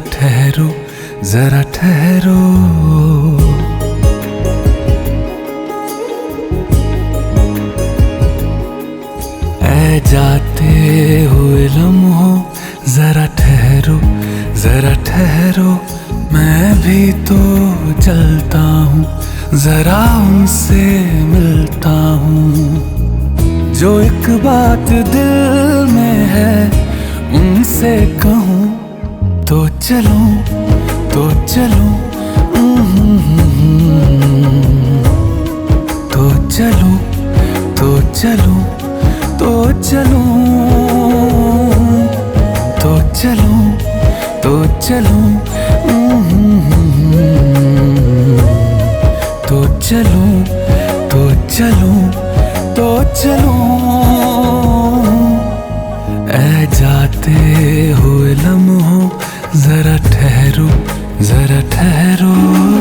ठहरो, जरा ठहरो। ऐ जाते हुए लम्हों जरा ठहरो, जरा ठहरो। मैं भी तो चलता हूँ, जरा उनसे मिलता हूँ। जो एक बात दिल में है उनसे कहूँ तो चलूं, तो चलूं, तो चलूं, तो चलूं, तो चलूं, तो चलूं, तो चलूं, तो चलूं, तो चलूं, तो चलूं। ऐ जाते हुए लम्हों जरा ठहरो, जरा ठहरो।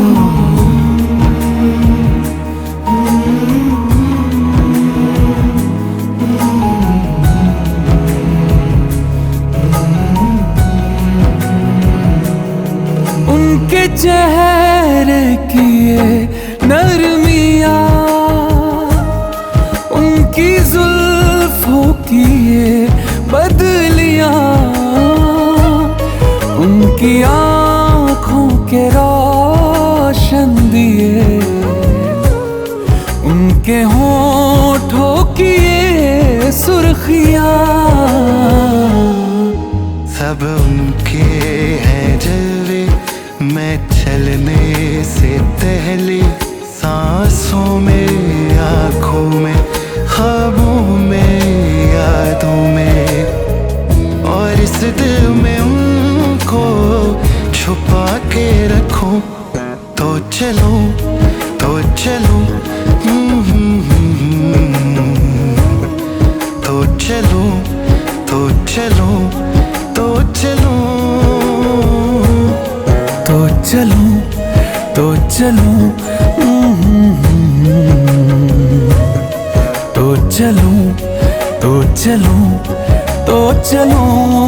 उनके चेहरे की ये नरमिया, उनकी जुल्फों की ये बदलियां, उनकी आँखों के रोशन दिए, उनके होठों की ये सुर्खियां, सब उनके हैं जलवे। मैं चलने से पहले सांसों में, आँखों में, ख्वाबों में, यादों में, और इस दिल में उनको छुपा के रखूं। तो चलो, तो चलो, तो चलो, तो चलो, तो चलो, तो चलूं, तो चलूं, तो चलूं, तो चलूं, तो चलूं।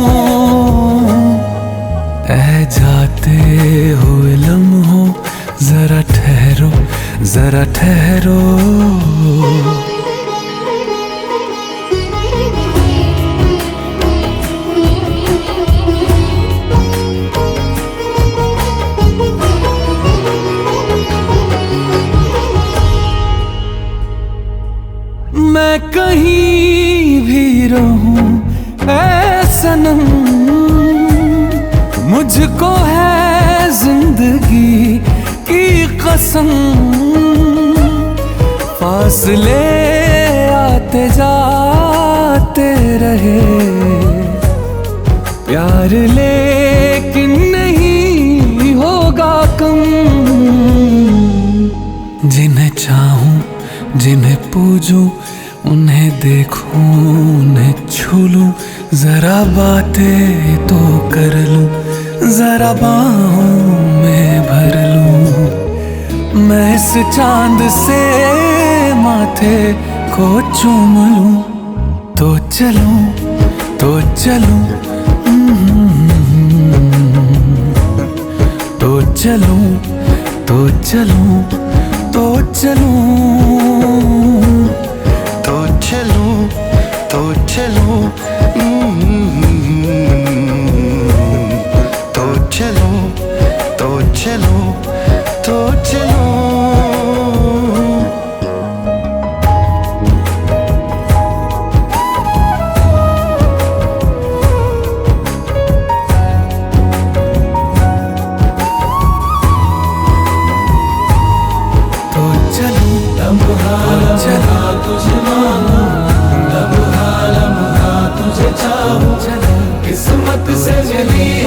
ऐ जाते हुए लम्हों जरा ठहरो, जरा ठहरो। मैं कहीं भी रहूं ऐ सनम, मुझको है जिंदगी की कसम। फासले आते जाते रहे, प्यार लेकिन नहीं होगा कम। जिन्हें चाहूं, जिन्हें पूजूं, उन्हें देखूं, उन्हें छू लूं, जरा बातें तो कर लूं, जरा बाहों में भर लूं। मैं इस चांद से माथे को चूम लूं। तो चलूं, तो चलूं, तो चलूं, तो चलूं, तो चलूं, तो चलो, तो चलो, तो चलो, तो चलो, तो चलो। तुझे मानूं, लम्हा लम्हा तुझे चाहूं। किस्मत से मिली